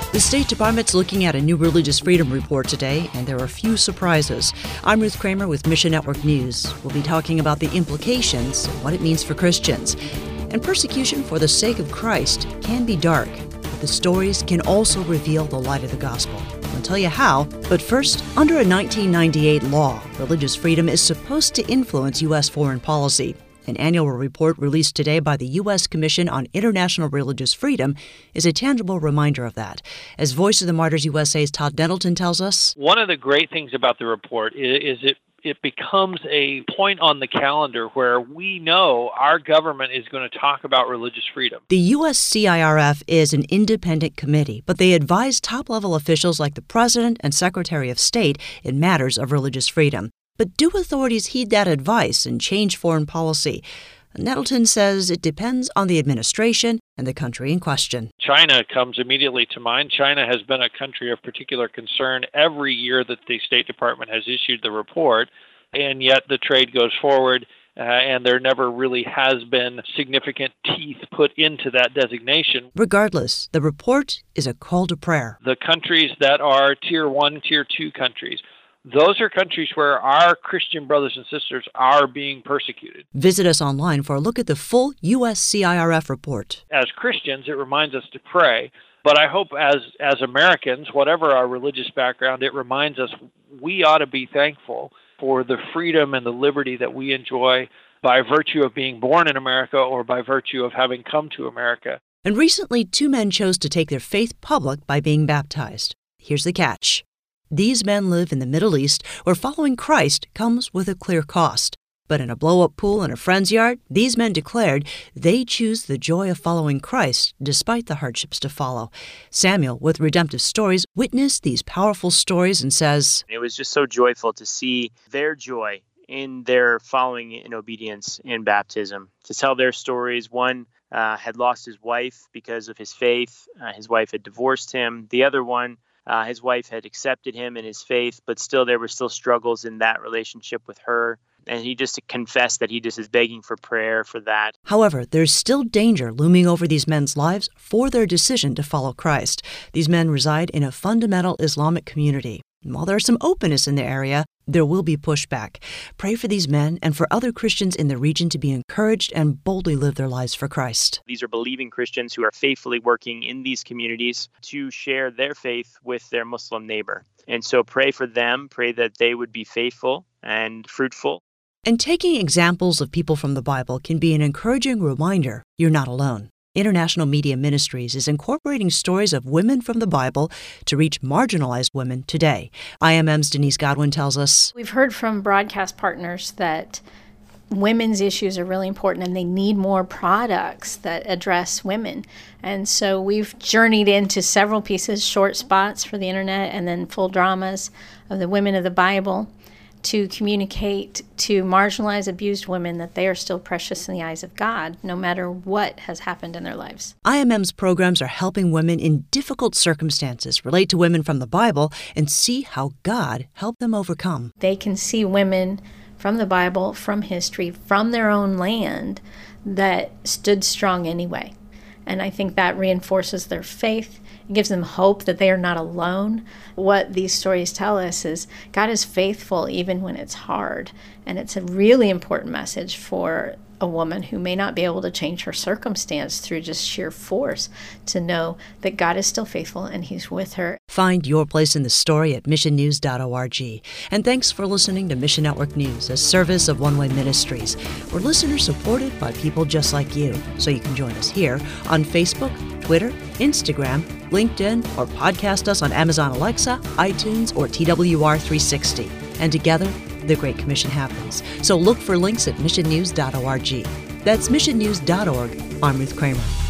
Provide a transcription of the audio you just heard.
The State Department's looking at a new religious freedom report today, and there are a few surprises. I'm Ruth Kramer with Mission Network News. We'll be talking about the implications and what it means for Christians. And persecution for the sake of Christ can be dark, but the stories can also reveal the light of the gospel. I'll tell you how, but first, under a 1998 law, religious freedom is supposed to influence U.S. foreign policy. An annual report released today by the U.S. Commission on International Religious Freedom is a tangible reminder of that. As Voice of the Martyrs USA's Todd Nettleton tells us, one of the great things about the report is it becomes a point on the calendar where we know our government is going to talk about religious freedom. The USCIRF is an independent committee, but they advise top-level officials like the President and Secretary of State in matters of religious freedom. But do authorities heed that advice and change foreign policy? Nettleton says it depends on the administration and the country in question. China comes immediately to mind. China has been a country of particular concern every year that the State Department has issued the report, and yet the trade goes forward, and there never really has been significant teeth put into that designation. Regardless, the report is a call to prayer. The countries that are Tier 1, Tier 2 countries, those are countries where our Christian brothers and sisters are being persecuted. Visit us online for a look at the full USCIRF report. As Christians, it reminds us to pray. But I hope as Americans, whatever our religious background, it reminds us we ought to be thankful for the freedom and the liberty that we enjoy by virtue of being born in America or by virtue of having come to America. And recently, 2 men chose to take their faith public by being baptized. Here's the catch. These men live in the Middle East, where following Christ comes with a clear cost. But in a blow-up pool in a friend's yard, these men declared they choose the joy of following Christ despite the hardships to follow. Samuel, with Redemptive Stories, witnessed these powerful stories and says, it was just so joyful to see their joy in their following in obedience in baptism. To tell their stories, one had lost his wife because of his faith. His wife had divorced him. The other one, his wife had accepted him in his faith, but still there were still struggles in that relationship with her. And he just confessed that he just is begging for prayer for that. However, there's still danger looming over these men's lives for their decision to follow Christ. These men reside in a fundamental Islamic community. While there's some openness in the area, there will be pushback. Pray for these men and for other Christians in the region to be encouraged and boldly live their lives for Christ. These are believing Christians who are faithfully working in these communities to share their faith with their Muslim neighbor. And so pray for them, pray that they would be faithful and fruitful. And taking examples of people from the Bible can be an encouraging reminder you're not alone. International Media Ministries is incorporating stories of women from the Bible to reach marginalized women today. IMM's Denise Godwin tells us, we've heard from broadcast partners that women's issues are really important and they need more products that address women. And so we've journeyed into several pieces, short spots for the internet and then full dramas of the women of the Bible, to communicate to marginalized, abused women that they are still precious in the eyes of God, no matter what has happened in their lives. IMM's programs are helping women in difficult circumstances relate to women from the Bible and see how God helped them overcome. They can see women from the Bible, from history, from their own land that stood strong anyway. And I think that reinforces their faith. It gives them hope that they are not alone. What these stories tell us is God is faithful even when it's hard. And it's a really important message for a woman who may not be able to change her circumstance through just sheer force, to know that God is still faithful and He's with her. Find your place in the story at missionnews.org. And thanks for listening to Mission Network News, a service of One Way Ministries. We're listeners supported by people just like you. So you can join us here on Facebook, Twitter, Instagram, LinkedIn, or podcast us on Amazon Alexa, iTunes, or TWR360. And together, the Great Commission happens. So look for links at missionnews.org. That's missionnews.org. I'm Ruth Kramer.